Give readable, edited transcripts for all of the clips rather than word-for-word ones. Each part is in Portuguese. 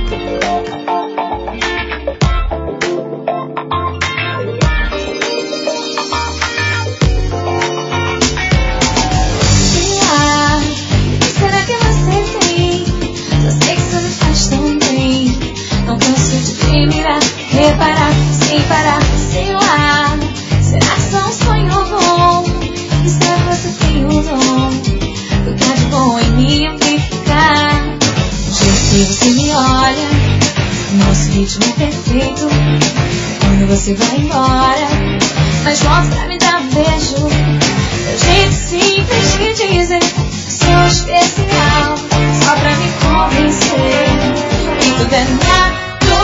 Reparar, sem parar, sei lá. Será que só um sonho bom? E será que você tem um dom? O que há de bom em me amplificar? O jeito que você me olha, nosso ritmo é perfeito. Quando você vai embora, mas volta pra me dar um beijo. Meu jeito simples de dizer, sou especial, só pra me convencer. E tudo é natural.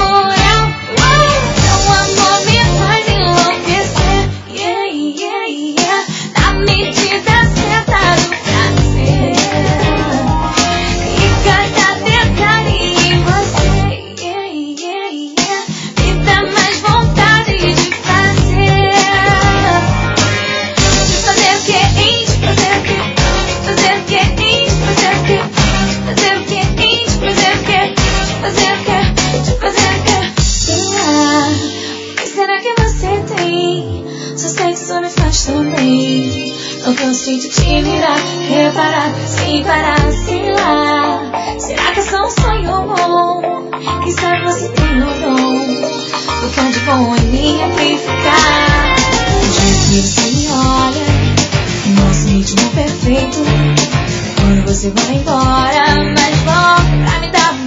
Não cansei de te mirar, reparar, sem parar, sei lá. Será que é só um sonho bom? Quem sabe você tem um dom? O que há de bom em me amplificar? O jeito que você me olha, nosso ritmo perfeito. Quando você vai embora, mas volta pra me dar